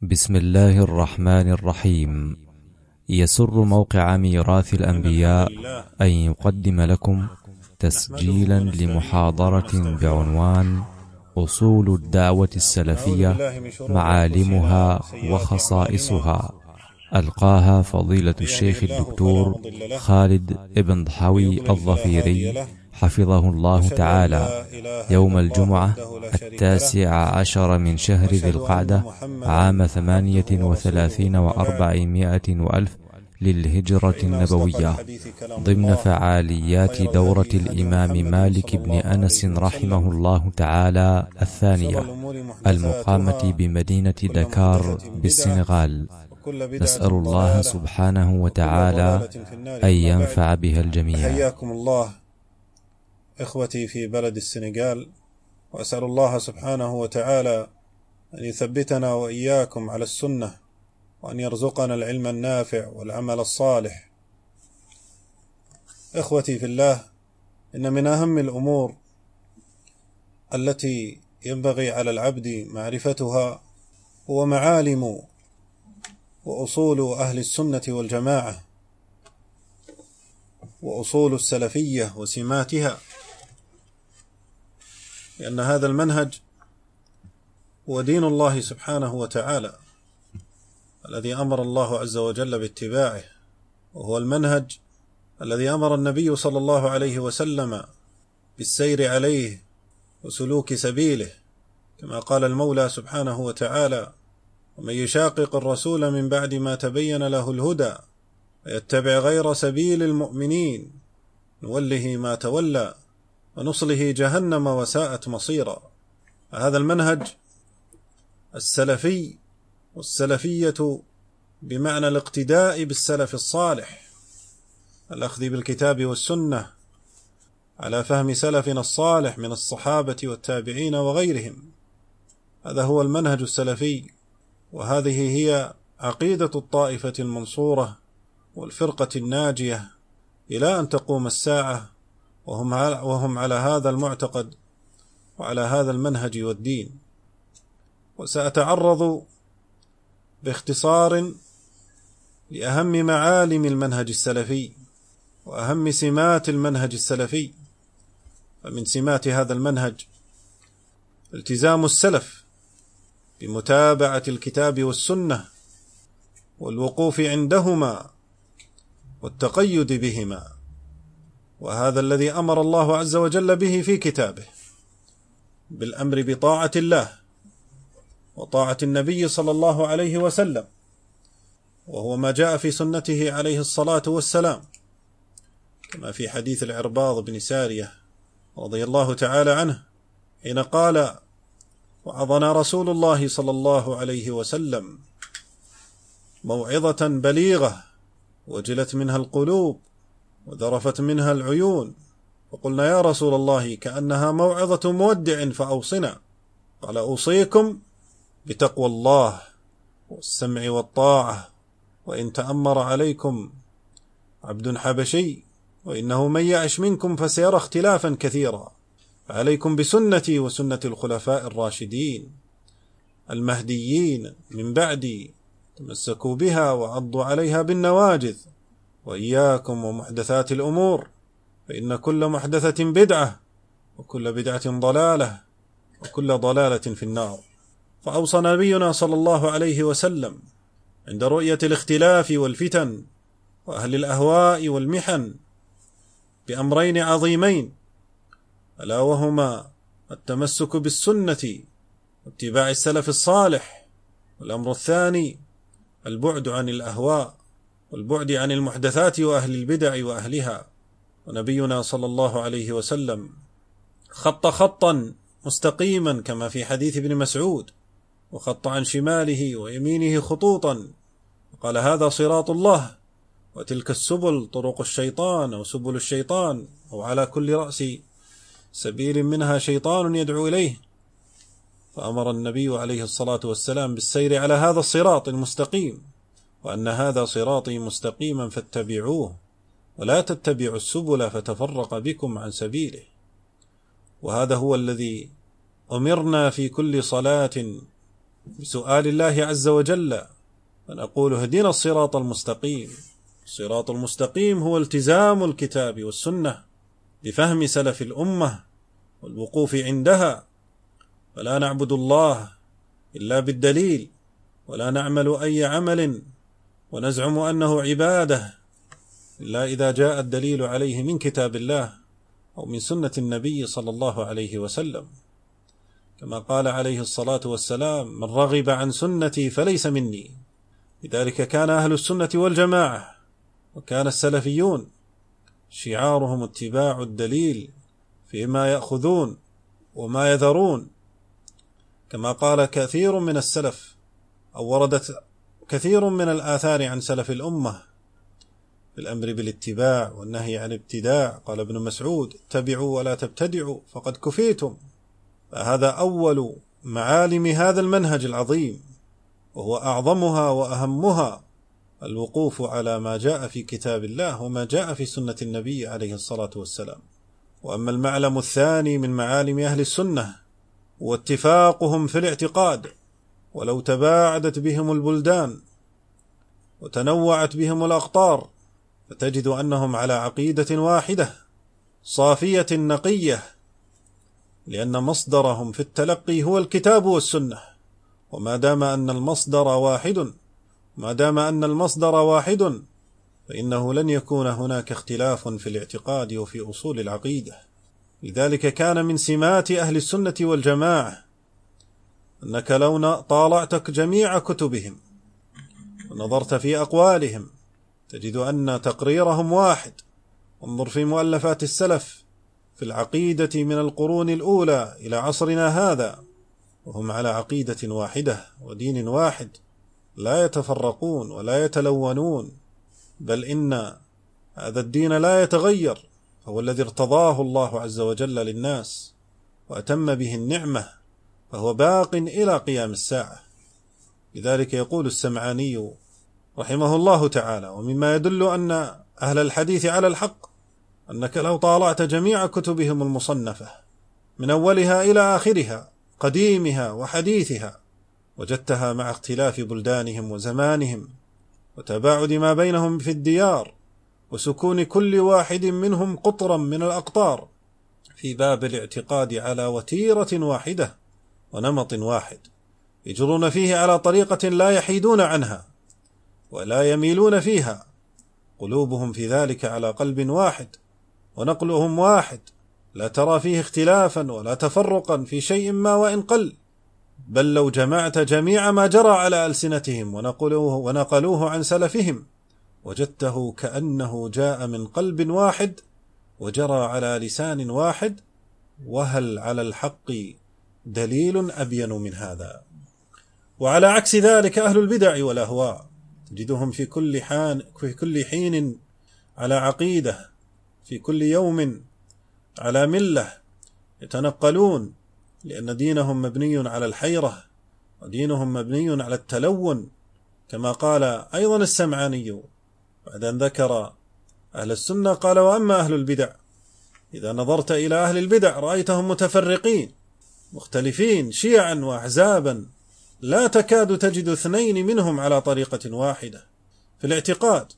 بسم الله الرحمن الرحيم. يسر موقع ميراث الأنبياء أن يقدم لكم تسجيلا لمحاضرة بعنوان أصول الدعوة السلفية معالمها وخصائصها، ألقاها فضيلة الشيخ الدكتور خالد ابن ضحوي الظفيري حفظه الله تعالى يوم الجمعة 19 من شهر ذي القعدة عام 38 و400 وألف للهجرة النبوية، ضمن فعاليات دورة الإمام مالك بن أنس رحمه الله تعالى الثانية المقامة بمدينة دكار بالسنغال. نسأل الله سبحانه وتعالى أن ينفع بها الجميع. حياكم الله إخوتي في بلد السنغال، وأسأل الله سبحانه وتعالى أن يثبتنا وإياكم على السنة، وأن يرزقنا العلم النافع والعمل الصالح. إخوتي في الله، إن من أهم الأمور التي ينبغي على العبد معرفتها هو معالم وأصول أهل السنة والجماعة، وأصول السلفية وسماتها، لأن هذا المنهج هو دين الله سبحانه وتعالى الذي أمر الله عز وجل باتباعه، وهو المنهج الذي أمر النبي صلى الله عليه وسلم بالسير عليه وسلوك سبيله، كما قال المولى سبحانه وتعالى: ومن يشاقق الرسول من بعد ما تبين له الهدى ويتبع غير سبيل المؤمنين نوله ما تولى ونصله جهنم وساءت مصيرا. هذا المنهج السلفي، والسلفية بمعنى الاقتداء بالسلف الصالح، الأخذ بالكتاب والسنة على فهم سلفنا الصالح من الصحابة والتابعين وغيرهم. هذا هو المنهج السلفي، وهذه هي عقيدة الطائفة المنصورة والفرقة الناجية إلى أن تقوم الساعة، وهم على هذا المعتقد وعلى هذا المنهج والدين. وسأتعرض باختصار لأهم معالم المنهج السلفي وأهم سمات المنهج السلفي. فمن سمات هذا المنهج التزام السلف بمتابعة الكتاب والسنة والوقوف عندهما والتقيد بهما، وهذا الذي أمر الله عز وجل به في كتابه، بالأمر بطاعة الله وطاعة النبي صلى الله عليه وسلم، وهو ما جاء في سنته عليه الصلاة والسلام، كما في حديث العرباض بن سارية رضي الله تعالى عنه حين قال: وعظنا رسول الله صلى الله عليه وسلم موعظة بليغة وجلت منها القلوب وذرفت منها العيون، وقلنا: يا رسول الله كأنها موعظة مودع فأوصنا. قال: أوصيكم بتقوى الله والسمع والطاعة، وإن تأمر عليكم عبد حبشي، وإنه من يعش منكم فسيرى اختلافا كثيرا، فعليكم بسنتي وسنة الخلفاء الراشدين المهديين من بعدي، تمسكوا بها وعضوا عليها بالنواجذ، وإياكم ومحدثات الأمور، فإن كل محدثة بدعة وكل بدعة ضلالة وكل ضلالة في النار. فأوصى نبينا صلى الله عليه وسلم عند رؤية الاختلاف والفتن وأهل الأهواء والمحن بأمرين عظيمين، ألا وهما التمسك بالسنة واتباع السلف الصالح، والأمر الثاني البعد عن الأهواء والبعد عن المحدثات وأهل البدع وأهلها. ونبينا صلى الله عليه وسلم خط خطا مستقيما كما في حديث ابن مسعود، وخط عن شماله ويمينه خطوطا، وقال: هذا صراط الله، وتلك السبل طرق الشيطان أو سبل الشيطان، أو على كل رأس سبيل منها شيطان يدعو إليه. فأمر النبي عليه الصلاة والسلام بالسير على هذا الصراط المستقيم، وأن هذا صراطي مستقيما فاتبعوه ولا تتبعوا السبل فتفرق بكم عن سبيله. وهذا هو الذي أمرنا في كل صلاة بسؤال الله عز وجل، فنقول اهدنا الصراط المستقيم. الصراط المستقيم هو التزام الكتاب والسنة بفهم سلف الأمة والوقوف عندها، فلا نعبد الله إلا بالدليل، ولا نعمل أي عمل ونزعم أنه عبادة إلا إذا جاء الدليل عليه من كتاب الله أو من سنة النبي صلى الله عليه وسلم، كما قال عليه الصلاة والسلام: من رغب عن سنتي فليس مني. لذلك كان أهل السنة والجماعة وكان السلفيون شعارهم اتباع الدليل فيما يأخذون وما يذرون، كما قال كثير من السلف أو وردت كثير من الآثار عن سلف الأمة بالأمر بالاتباع والنهي عن ابتداع. قال ابن مسعود: اتبعوا ولا تبتدعوا فقد كفيتم. فهذا أول معالم هذا المنهج العظيم، وهو أعظمها وأهمها الوقوف على ما جاء في كتاب الله وما جاء في سنة النبي عليه الصلاة والسلام. وأما المعلم الثاني من معالم أهل السنة هو اتفاقهم في الاعتقاد، ولو تباعدت بهم البلدان وتنوعت بهم الأقطار فتجد أنهم على عقيدة واحدة صافية نقية، لأن مصدرهم في التلقي هو الكتاب والسنة. وما دام أن المصدر واحد فإنه لن يكون هناك اختلاف في الاعتقاد وفي أصول العقيدة. لذلك كان من سمات أهل السنة والجماعة أنك لو طالعتك جميع كتبهم ونظرت في أقوالهم تجد أن تقريرهم واحد. انظر في مؤلفات السلف في العقيدة من القرون الأولى إلى عصرنا هذا، وهم على عقيدة واحدة ودين واحد، لا يتفرقون ولا يتلونون، بل إن هذا الدين لا يتغير، هو الذي ارتضاه الله عز وجل للناس وأتم به النعمة، فهو باق إلى قيام الساعة. لذلك يقول السمعاني رحمه الله تعالى: ومما يدل أن أهل الحديث على الحق أنك لو طالعت جميع كتبهم المصنفة من أولها إلى آخرها قديمها وحديثها وجدتها مع اختلاف بلدانهم وزمانهم وتباعد ما بينهم في الديار وسكون كل واحد منهم قطرا من الأقطار في باب الاعتقاد على وتيرة واحدة ونمط واحد، يجرون فيه على طريقة لا يحيدون عنها ولا يميلون فيها، قلوبهم في ذلك على قلب واحد ونقلهم واحد، لا ترى فيه اختلافا ولا تفرقا في شيء ما وإن قل، بل لو جمعت جميع ما جرى على ألسنتهم ونقلوه عن سلفهم وجدته كأنه جاء من قلب واحد وجرى على لسان واحد. وهل على الحق دليل أبين من هذا؟ وعلى عكس ذلك أهل البدع والأهواء تجدهم في كل حين على عقيدة، في كل يوم على ملة، يتنقلون، لأن دينهم مبني على الحيرة ودينهم مبني على التلون، كما قال أيضا السمعاني بعد أن ذكر أهل السنة قال: وأما أهل البدع، إذا نظرت إلى أهل البدع رأيتهم متفرقين مختلفين شيعا وأحزابا، لا تكاد تجد اثنين منهم على طريقة واحدة في الاعتقاد،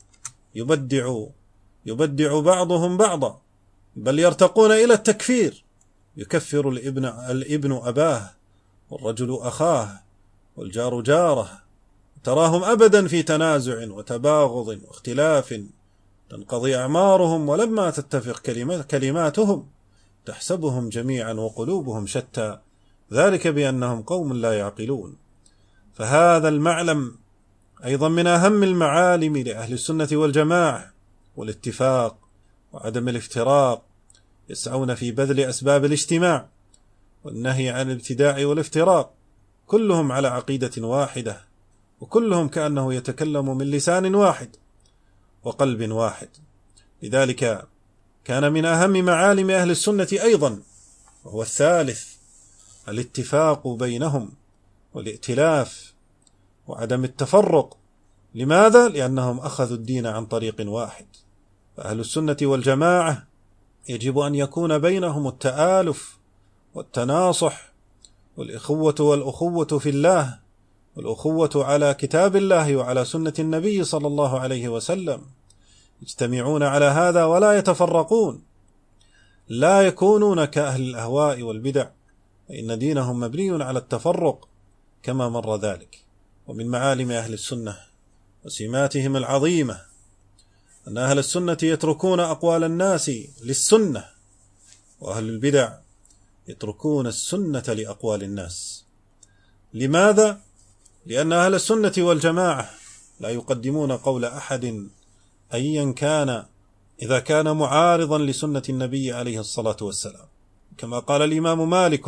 يبدع بعضهم بعضا، بل يرتقون إلى التكفير، يكفر الابن أباه والرجل أخاه والجار جاره، تراهم أبدا في تنازع وتباغض واختلاف، تنقضي أعمارهم ولما تتفق كلماتهم تحسبهم جميعا وقلوبهم شتى، ذلك بأنهم قوم لا يعقلون. فهذا المعلم أيضا من أهم المعالم لأهل السنة والجماعة، والاتفاق وعدم الافتراق، يسعون في بذل أسباب الاجتماع والنهي عن الابتداع والافتراق، كلهم على عقيدة واحدة، وكلهم كأنه يتكلم من لسان واحد وقلب واحد. لذلك كان من أهم معالم أهل السنة أيضا، وهو الثالث، الاتفاق بينهم والائتلاف وعدم التفرق. لماذا؟ لأنهم أخذوا الدين عن طريق واحد. فأهل السنة والجماعة يجب أن يكون بينهم التآلف والتناصح والإخوة والأخوة في الله، والأخوة على كتاب الله وعلى سنة النبي صلى الله عليه وسلم، يجتمعون على هذا ولا يتفرقون، لا يكونون كأهل الأهواء والبدع، فإن دينهم مبني على التفرق كما مر ذلك. ومن معالم أهل السنة وسماتهم العظيمة أن أهل السنة يتركون أقوال الناس للسنة، وأهل البدع يتركون السنة لأقوال الناس. لماذا؟ لأن أهل السنة والجماعة لا يقدمون قول أحد أيا كان إذا كان معارضا لسنة النبي عليه الصلاة والسلام، كما قال الإمام مالك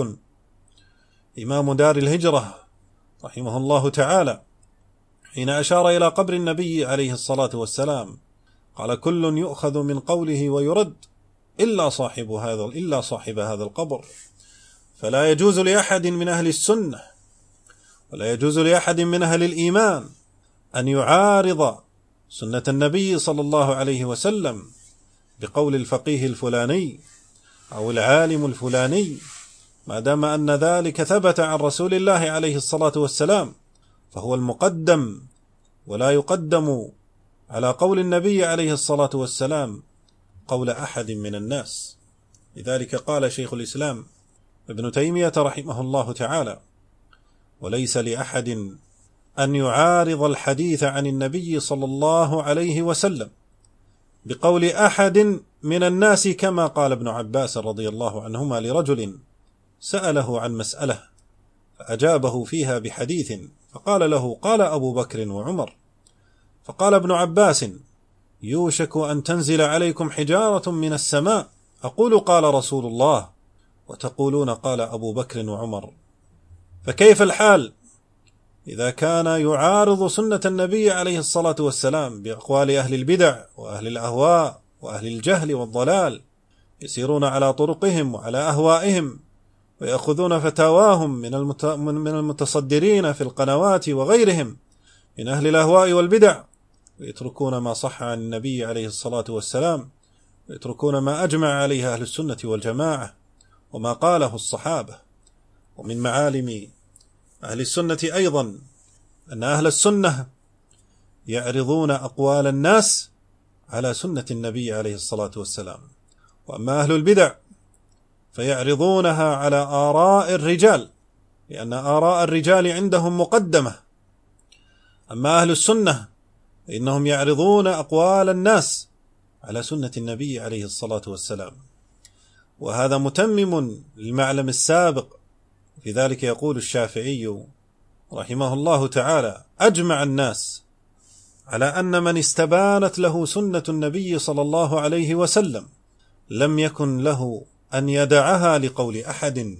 إمام دار الهجرة رحمه الله تعالى حين أشار إلى قبر النبي عليه الصلاة والسلام، قال: كل يؤخذ من قوله ويرد إلا صاحب هذا القبر. فلا يجوز لأحد من أهل السنة ولا يجوز لأحد من أهل الإيمان أن يعارض سنة النبي صلى الله عليه وسلم بقول الفقيه الفلاني أو العالم الفلاني، ما دام أن ذلك ثبت عن رسول الله عليه الصلاة والسلام فهو المقدم، ولا يقدم على قول النبي عليه الصلاة والسلام قول أحد من الناس. لذلك قال شيخ الإسلام ابن تيمية رحمه الله تعالى: وليس لأحد أن يعارض الحديث عن النبي صلى الله عليه وسلم بقول أحد من الناس، كما قال ابن عباس رضي الله عنهما لرجل سأله عن مسألة فأجابه فيها بحديث فقال له: قال أبو بكر وعمر. فقال ابن عباس: يوشك أن تنزل عليكم حجارة من السماء، أقول قال رسول الله وتقولون قال أبو بكر وعمر. فكيف الحال إذا كان يعارض سنة النبي عليه الصلاة والسلام بأقوال أهل البدع وأهل الأهواء وأهل الجهل والضلال، يسيرون على طرقهم وعلى أهوائهم ويأخذون فتاواهم من المتصدرين في القنوات وغيرهم من أهل الأهواء والبدع، ويتركون ما صح عن النبي عليه الصلاة والسلام، ويتركون ما أجمع عليه أهل السنة والجماعة وما قاله الصحابة. ومن معالم أهل السنة أيضا أن أهل السنة يعرضون أقوال الناس على سنة النبي عليه الصلاة والسلام، وأما أهل البدع فيعرضونها على آراء الرجال، لأن آراء الرجال عندهم مقدمة. أما أهل السنة فإنهم يعرضون أقوال الناس على سنة النبي عليه الصلاة والسلام، وهذا متمم للمعلم السابق. في ذلك يقول الشافعي رحمه الله تعالى: أجمع الناس على أن من استبانت له سنة النبي صلى الله عليه وسلم لم يكن له أن يدعها لقول أحد.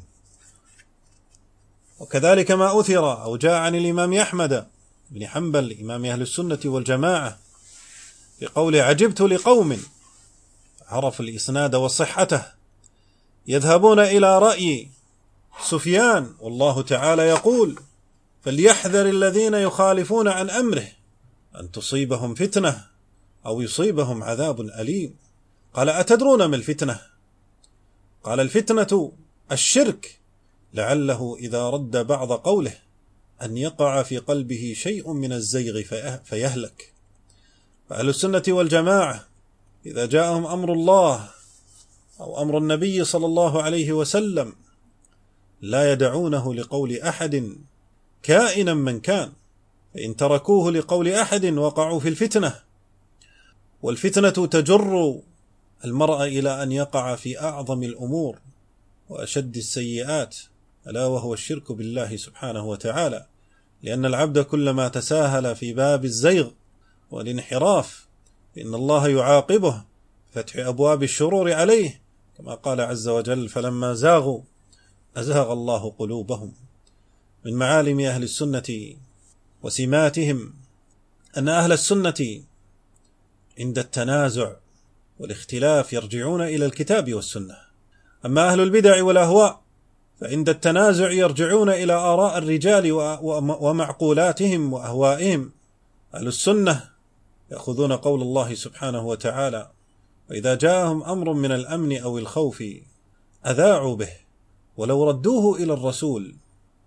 وكذلك ما أثر أو جاء عن الإمام أحمد بن حنبل إمام أهل السنة والجماعة بقول: عجبت لقوم، عرف الإسناد وصحته، يذهبون إلى رأي سفيان والله تعالى يقول: فليحذر الذين يخالفون عن أمره أن تصيبهم فتنة أو يصيبهم عذاب أليم. قال: أتدرون ما الفتنة؟ قال: الفتنة الشرك، لعله إذا رد بعض قوله أن يقع في قلبه شيء من الزيغ فيهلك. فأهل السنة والجماعة إذا جاءهم أمر الله أو أمر النبي صلى الله عليه وسلم لا يدعونه لقول أحد كائنا من كان، فإن تركوه لقول أحد وقعوا في الفتنة، والفتنة تجر المرء إلى أن يقع في أعظم الأمور وأشد السيئات، ألا وهو الشرك بالله سبحانه وتعالى، لأن العبد كلما تساهل في باب الزيغ والانحراف إن الله يعاقبه فتح أبواب الشرور عليه، كما قال عز وجل: فلما زاغوا أزاغ الله قلوبهم. من معالم أهل السنة وسماتهم أن أهل السنة عند التنازع والاختلاف يرجعون إلى الكتاب والسنة، أما أهل البدع والأهواء فعند التنازع يرجعون إلى آراء الرجال ومعقولاتهم وأهوائهم. أهل السنة يأخذون قول الله سبحانه وتعالى: وإذا جاءهم أمر من الأمن أو الخوف أذاعوا به ولو ردوه إلى الرسول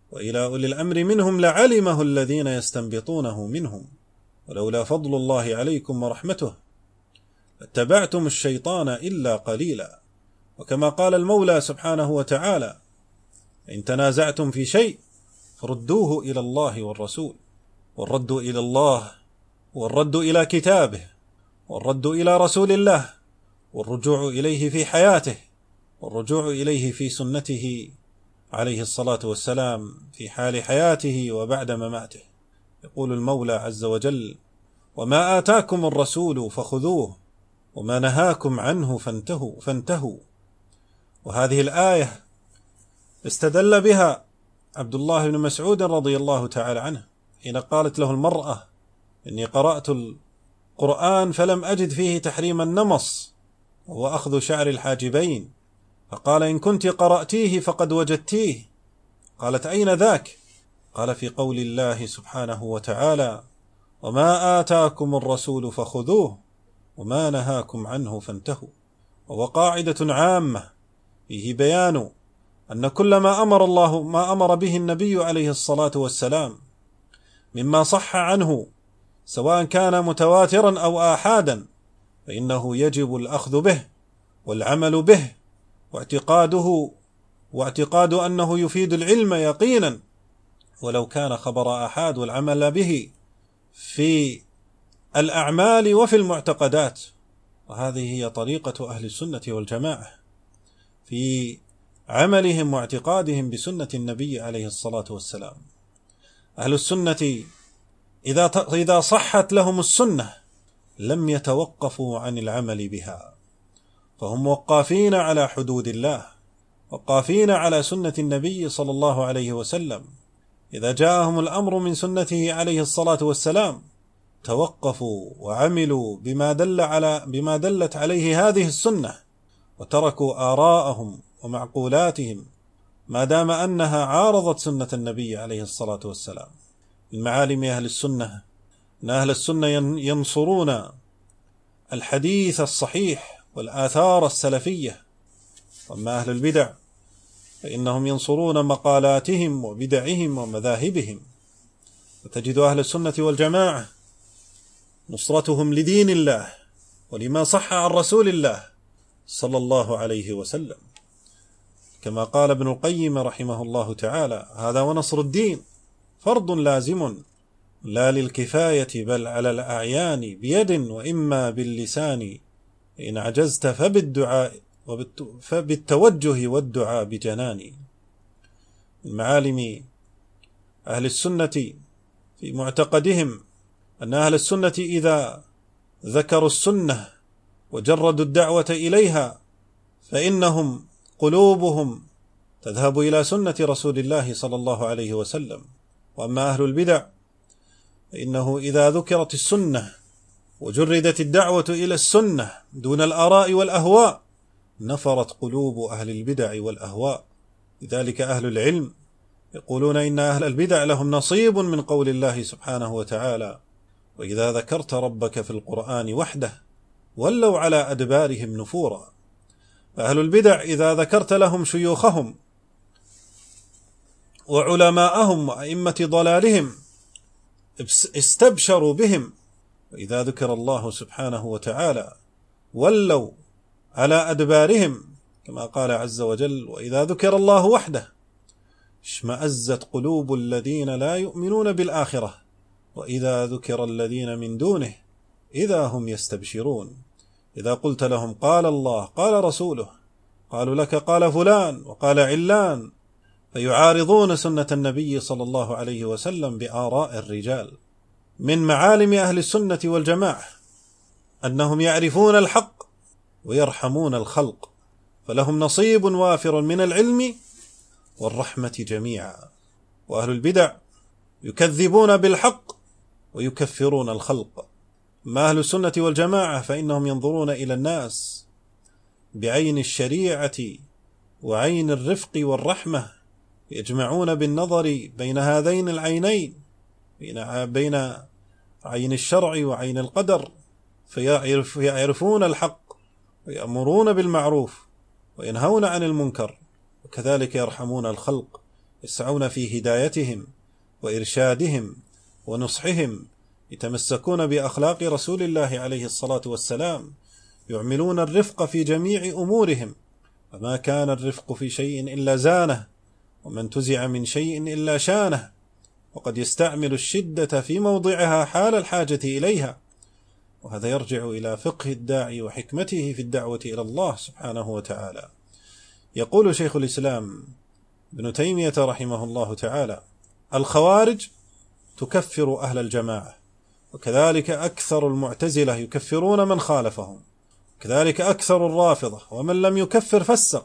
وإلى أولي الأمر منهم لعلمه الذين يستنبطونه منهم ولولا فضل الله عليكم ورحمته اتبعتم الشيطان إلا قليلا. وكما قال المولى سبحانه وتعالى: إن تنازعتم في شيء فردوه إلى الله والرسول، والرد إلى الله والرد إلى كتابه والرد إلى رسول الله والرجوع إليه في حياته والرجوع إليه في سنته عليه الصلاة والسلام في حال حياته وبعد مماته. يقول المولى عز وجل: وما آتاكم الرسول فخذوه وما نهاكم عنه فانتهوا. وهذه الآية استدل بها عبد الله بن مسعود رضي الله تعالى عنه حين قالت له المرأة: إني قرأت القرآن فلم أجد فيه تحريم النمص وهو أخذ شعر الحاجبين، فقال: إن كنت قرأتيه فقد وجدتيه. قالت: أين ذاك؟ قال: في قول الله سبحانه وتعالى: وما آتاكم الرسول فخذوه وما نهاكم عنه فانتهوا. وهو قاعدة عامة فيه بيان أن كل ما أمر به النبي عليه الصلاة والسلام مما صح عنه سواء كان متواترا أو آحادا فإنه يجب الأخذ به والعمل به واعتقاد أنه يفيد العلم يقينا ولو كان خبر آحاد، والعمل به في الأعمال وفي المعتقدات. وهذه هي طريقة أهل السنة والجماعة في عملهم واعتقادهم بسنة النبي عليه الصلاة والسلام. أهل السنة إذا صحت لهم السنة لم يتوقفوا عن العمل بها، فهم وقافين على حدود الله، وقافين على سنة النبي صلى الله عليه وسلم. إذا جاءهم الأمر من سنته عليه الصلاة والسلام توقفوا وعملوا بما دلت عليه هذه السنة، وتركوا آراءهم ومعقولاتهم ما دام أنها عارضت سنة النبي عليه الصلاة والسلام. من معالم أهل السنة أن أهل السنة ينصرون الحديث الصحيح والآثار السلفية، وأما أهل البدع فإنهم ينصرون مقالاتهم وبدعهم ومذاهبهم. وتجد أهل السنة والجماعة نصرتهم لدين الله ولما صح عن رسول الله صلى الله عليه وسلم، كما قال ابن القيم رحمه الله تعالى: هذا ونصر الدين فرض لازم لا للكفاية بل على الأعيان بيد وإما باللسان، إن عجزت فبالتوجه والدعاء بجنان. من معالم أهل السنة في معتقدهم أن أهل السنة إذا ذكروا السنة وجردوا الدعوة إليها فإنهم قلوبهم تذهب إلى سنة رسول الله صلى الله عليه وسلم. وأما أهل البدع فإنه إذا ذكرت السنة وجردت الدعوة إلى السنة دون الآراء والأهواء نفرت قلوب أهل البدع والأهواء. لذلك أهل العلم يقولون إن أهل البدع لهم نصيب من قول الله سبحانه وتعالى: وإذا ذكرت ربك في القرآن وحده ولوا على أدبارهم نفورا. فأهل البدع إذا ذكرت لهم شيوخهم وعلماءهم وأئمة ضلالهم استبشروا بهم، وإذا ذكر الله سبحانه وتعالى ولوا على أدبارهم، كما قال عز وجل: وإذا ذكر الله وحده اشمأزت قلوب الذين لا يؤمنون بالآخرة وإذا ذكر الذين من دونه إذا هم يستبشرون. إذا قلت لهم قال الله قال رسوله قالوا لك قال فلان وقال علان، فيعارضون سنة النبي صلى الله عليه وسلم بآراء الرجال. من معالم أهل السنة والجماعة أنهم يعرفون الحق ويرحمون الخلق، فلهم نصيب وافر من العلم والرحمة جميعا. وأهل البدع يكذبون بالحق ويكفرون الخلق. ما أهل السنة والجماعة فإنهم ينظرون إلى الناس بعين الشريعة وعين الرفق والرحمة، يجمعون بالنظر بين هذين العينين، بين عين الشرع وعين القدر، فيعرفون الحق ويأمرون بالمعروف وينهون عن المنكر، وكذلك يرحمون الخلق يسعون في هدايتهم وإرشادهم ونصحهم، يتمسكون بأخلاق رسول الله عليه الصلاة والسلام، يعملون الرفق في جميع أمورهم، وما كان الرفق في شيء إلا زانه، وما انتزع من شيء إلا شانه، وقد يستعمل الشدة في موضعها حال الحاجة إليها. وهذا يرجع إلى فقه الداعي وحكمته في الدعوة إلى الله سبحانه وتعالى. يقول شيخ الإسلام ابن تيمية رحمه الله تعالى: الخوارج تكفر أهل الجماعة، وكذلك أكثر المعتزلة يكفرون من خالفهم، كذلك أكثر الرافضة، ومن لم يكفر فسق،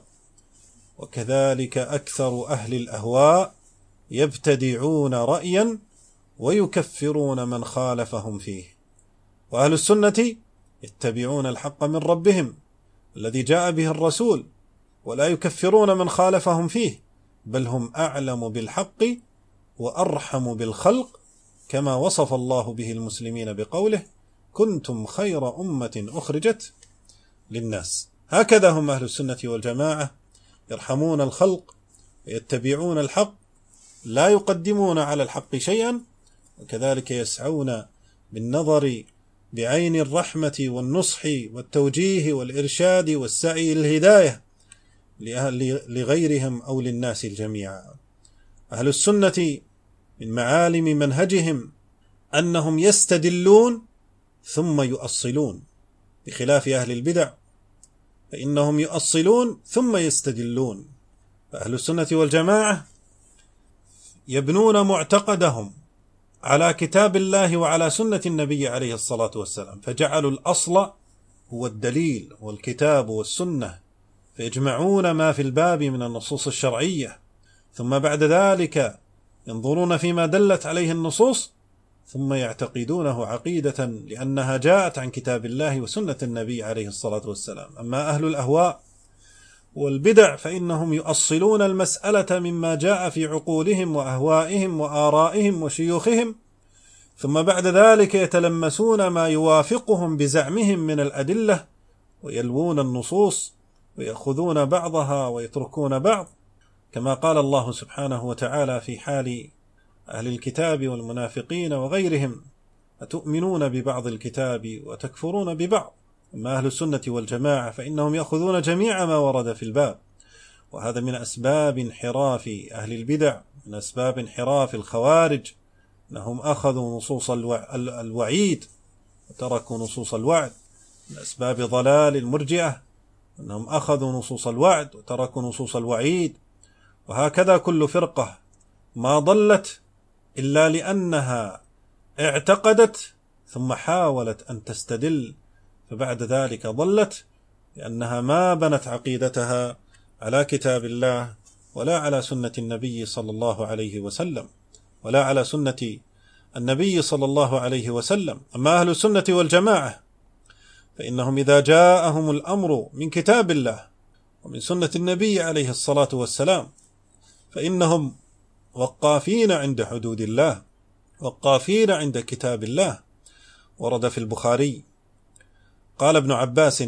وكذلك أكثر أهل الأهواء يبتدعون رأيا ويكفرون من خالفهم فيه. وأهل السنة يتبعون الحق من ربهم الذي جاء به الرسول، ولا يكفرون من خالفهم فيه، بل هم أعلم بالحق وأرحم بالخلق، كما وصف الله به المسلمين بقوله: كنتم خير أمة أخرجت للناس. هكذا هم أهل السنة والجماعة، يرحمون الخلق ويتبعون الحق، لا يقدمون على الحق شيئا، وكذلك يسعون بالنظر بعين الرحمة والنصح والتوجيه والإرشاد والسعي الهداية لغيرهم أو للناس الجميع. أهل السنة من معالم منهجهم أنهم يستدلون ثم يؤصلون، بخلاف أهل البدع فإنهم يؤصلون ثم يستدلون. فأهل السنة والجماعة يبنون معتقدهم على كتاب الله وعلى سنة النبي عليه الصلاة والسلام، فجعلوا الأصل هو الدليل والكتاب والسنة، فيجمعون ما في الباب من النصوص الشرعية، ثم بعد ذلك ينظرون فيما دلت عليه النصوص، ثم يعتقدونه عقيدة لأنها جاءت عن كتاب الله وسنة النبي عليه الصلاة والسلام. أما أهل الأهواء والبدع فإنهم يؤصلون المسألة مما جاء في عقولهم وأهوائهم وآرائهم وشيوخهم، ثم بعد ذلك يتلمسون ما يوافقهم بزعمهم من الأدلة، ويلوون النصوص ويأخذون بعضها ويتركون بعض، كما قال الله سبحانه وتعالى في حال أهل الكتاب والمنافقين وغيرهم: أتؤمنون ببعض الكتاب وتكفرون ببعض. أما أهل السنة والجماعة فإنهم يأخذون جميع ما ورد في الباب، وهذا من أسباب انحراف أهل البدع، من أسباب انحراف الخوارج، أنهم أخذوا نصوص الوعيد وتركوا نصوص الوعد، من أسباب ضلال المرجئة أنهم أخذوا نصوص الوعد وتركوا نصوص الوعيد. وهكذا كل فرقة ما ضلت إلا لأنها اعتقدت ثم حاولت أن تستدل، فبعد ذلك ضلت لأنها ما بنت عقيدتها على كتاب الله ولا على سنة النبي صلى الله عليه وسلم، ولا على سنة النبي صلى الله عليه وسلم. أما أهل السنة والجماعة فإنهم إذا جاءهم الأمر من كتاب الله ومن سنة النبي عليه الصلاة والسلام فإنهم وقافين عند حدود الله، وقافين عند كتاب الله. ورد في البخاري قال ابن عباس: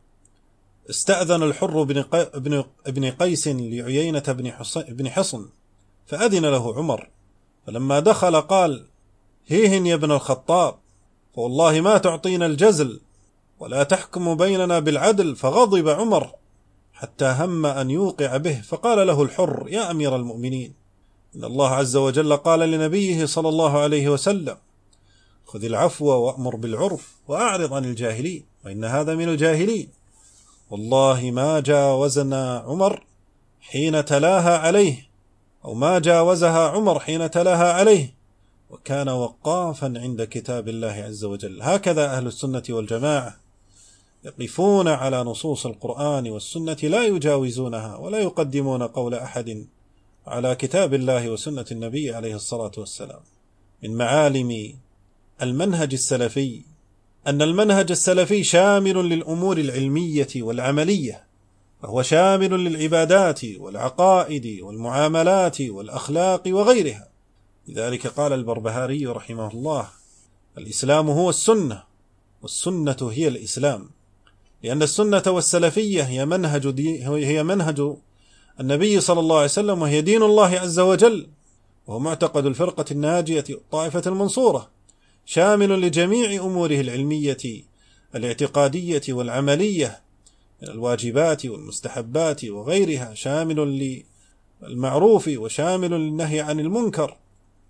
استأذن الحر بن قيس لعيينة بن حصن فأذن له عمر، فلما دخل قال: هيهن يا ابن الخطاب، فوالله ما تعطينا الجزل ولا تحكم بيننا بالعدل. فغضب عمر حتى هم أن يوقع به، فقال له الحر: يا أمير المؤمنين، إن الله عز وجل قال لنبيه صلى الله عليه وسلم: خذ العفو وأمر بالعرف وأعرض عن الجاهلين، وإن هذا من الجاهلين. والله ما جاوزنا عمر حين تلاها عليه، أو ما جاوزها عمر حين تلاها عليه، وكان وقافا عند كتاب الله عز وجل. هكذا أهل السنة والجماعة يقفون على نصوص القرآن والسنة، لا يجاوزونها ولا يقدمون قول أحد على كتاب الله وسنة النبي عليه الصلاة والسلام. من معالم المنهج السلفي أن المنهج السلفي شامل للأمور العلمية والعملية، فهو شامل للعبادات والعقائد والمعاملات والأخلاق وغيرها. لذلك قال البربهاري رحمه الله: الإسلام هو السنة، والسنة هي الإسلام، لأن السنة والسلفية هي منهج النبي صلى الله عليه وسلم، وهي دين الله عز وجل، وهو معتقد الفرقة الناجية الطائفة المنصورة، شامل لجميع أموره العلمية الاعتقادية والعملية من الواجبات والمستحبات وغيرها، شامل للمعروف وشامل للنهي عن المنكر.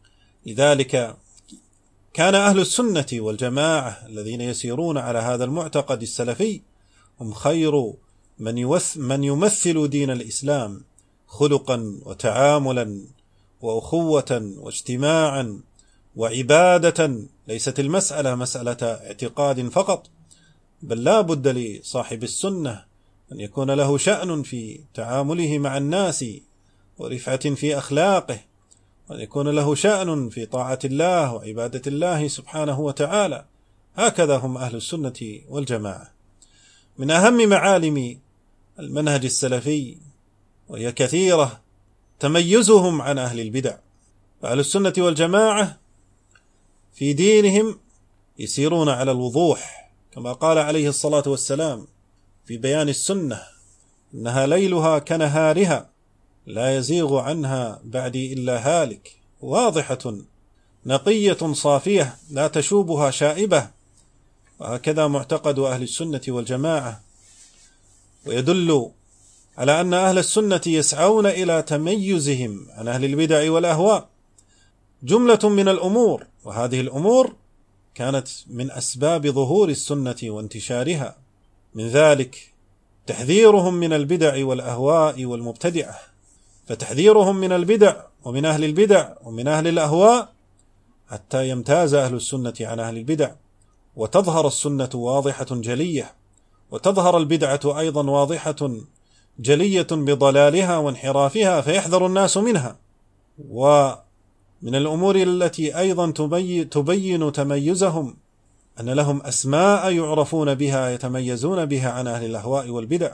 لذلك كان أهل السنة والجماعة الذين يسيرون على هذا المعتقد السلفي هم خير من يمثل دين الإسلام خلقا وتعاملا وأخوة واجتماعا وعبادة. ليست المسألة مسألة اعتقاد فقط، بل لا بد لصاحب السنة أن يكون له شأن في تعامله مع الناس ورفعة في أخلاقه، وأن يكون له شأن في طاعة الله وعبادة الله سبحانه وتعالى. هكذا هم أهل السنة والجماعة. من أهم معالم المنهج السلفي، وهي كثيرة، تميزهم عن أهل البدع. فأهل السنة والجماعة في دينهم يسيرون على الوضوح، كما قال عليه الصلاة والسلام في بيان السنة: إنها ليلها كنهارها لا يزيغ عنها بعدي إلا هالك، واضحة نقية صافية لا تشوبها شائبة. وهكذا معتقد أهل السنة والجماعة، ويدل على أن أهل السنة يسعون إلى تميزهم عن أهل البدع والأهواء جملة من الأمور، وهذه الأمور كانت من أسباب ظهور السنة وانتشارها. من ذلك تحذيرهم من البدع والأهواء والمبتدعة، فتحذيرهم من البدع ومن أهل البدع ومن أهل الأهواء حتى يمتاز أهل السنة عن أهل البدع، وتظهر السنة واضحة جلية، وتظهر البدعة أيضا واضحة جلية بضلالها وانحرافها، فيحذر الناس منها. ومن الأمور التي أيضا تبين تميزهم أن لهم أسماء يعرفون بها يتميزون بها عن أهل الأهواء والبدع،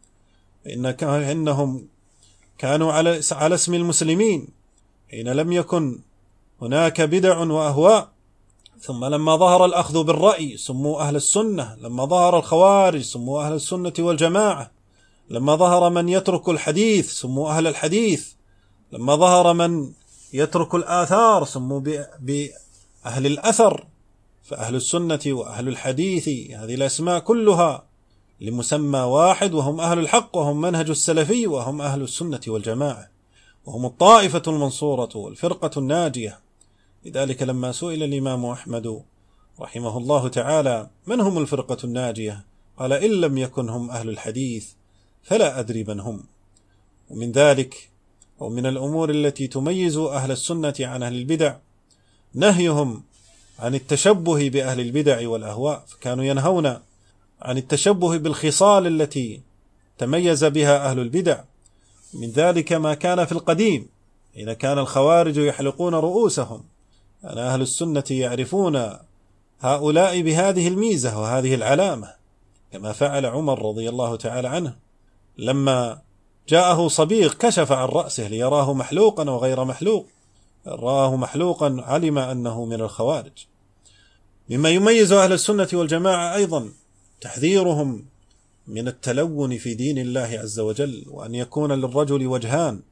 إنهم كانوا على اسم المسلمين حين لم يكن هناك بدع وأهواء، ثم لما ظهر الأخذ بالرأي سموا أهل السنة، لما ظهر الخوارج سموا أهل السنة والجماعة، لما ظهر من يترك الحديث سموا أهل الحديث، لما ظهر من يترك الآثار سموا بأهل الأثر. فأهل السنة وأهل الحديث هذه الأسماء كلها لمسمى واحد، وهم أهل الحق، وهم منهج السلفي، وهم أهل السنة والجماعة، وهم الطائفة المنصورة والفرقة الناجية. لذلك لما سئل الإمام أحمد رحمه الله تعالى من هم الفرقة الناجية، قال: إن لم يكن هم أهل الحديث فلا أدري من هم. ومن ذلك ومن الأمور التي تميز أهل السنة عن أهل البدع نهيهم عن التشبه بأهل البدع والأهواء، فكانوا ينهون عن التشبه بالخصال التي تميز بها أهل البدع. من ذلك ما كان في القديم حين كان الخوارج يحلقون رؤوسهم، أن أهل السنة يعرفون هؤلاء بهذه الميزة وهذه العلامة، كما فعل عمر رضي الله تعالى عنه لما جاءه صبيغ كشف عن رأسه ليراه محلوقا وغير محلوق، رآه محلوقا علم أنه من الخوارج. مما يميز أهل السنة والجماعة أيضا تحذيرهم من التلون في دين الله عز وجل، وأن يكون للرجل وجهان،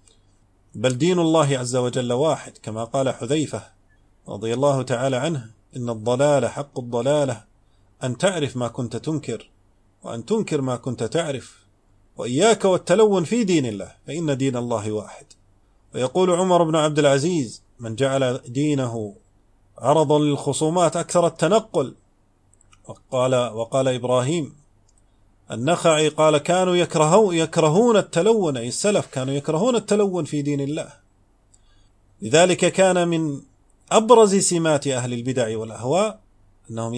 بل دين الله عز وجل واحد، كما قال حذيفة رضي الله تعالى عنه: إن الضلال حق الضلالة أن تعرف ما كنت تنكر، وأن تنكر ما كنت تعرف، وإياك والتلون في دين الله فإن دين الله واحد. ويقول عمر بن عبد العزيز: من جعل دينه عرضا للخصومات أكثر التنقل. وقال إبراهيم النخعي قال: كانوا يكرهون التلون، أي السلف كانوا يكرهون التلون في دين الله. لذلك كان من أبرز سمات أهل البدع والأهواء أنهم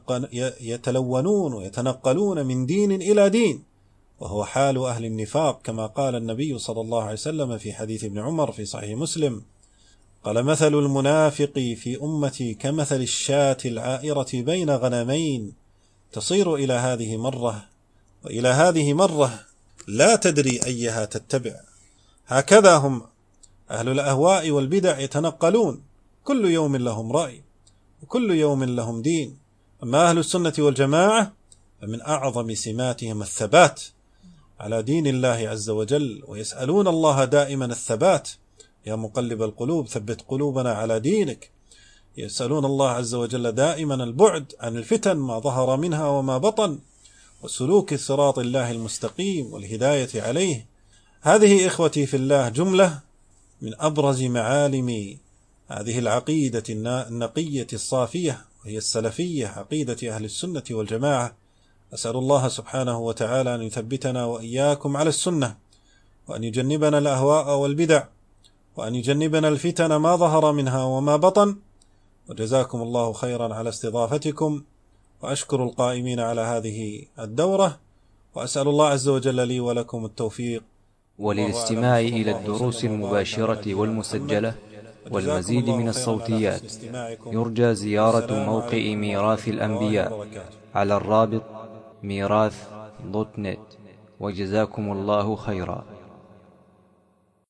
يتلونون ويتنقلون من دين إلى دين، وهو حال أهل النفاق، كما قال النبي صلى الله عليه وسلم في حديث ابن عمر في صحيح مسلم: قال: مثل المنافق في أمتي كمثل الشاة العائرة بين غنمين تصير إلى هذه مرة وإلى هذه مرة لا تدري أيها تتبع. هكذا هم أهل الأهواء والبدع يتنقلون، كل يوم لهم رأي وكل يوم لهم دين. أما أهل السنة والجماعة فمن أعظم سماتهم الثبات على دين الله عز وجل، ويسألون الله دائما الثبات. يا مقلب القلوب ثبت قلوبنا على دينك. يسألون الله عز وجل دائما البعد عن الفتن ما ظهر منها وما بطن، وسلوك صراط الله المستقيم والهداية عليه. هذه إخوتي في الله جملة من أبرز معالم هذه العقيدة النقية الصافية، وهي السلفية، عقيدة أهل السنة والجماعة. أسأل الله سبحانه وتعالى أن يثبتنا وإياكم على السنة، وأن يجنبنا الأهواء والبدع، وأن يجنبنا الفتن ما ظهر منها وما بطن. وجزاكم الله خيرا على استضافتكم، وأشكر القائمين على هذه الدورة، وأسأل الله عز وجل لي ولكم التوفيق. وللاستماع إلى الدروس المباشرة والمسجلة والمزيد من الصوتيات يرجى زيارة موقع ميراث الأنبياء على الرابط ميراث.net. وجزاكم الله خيرا.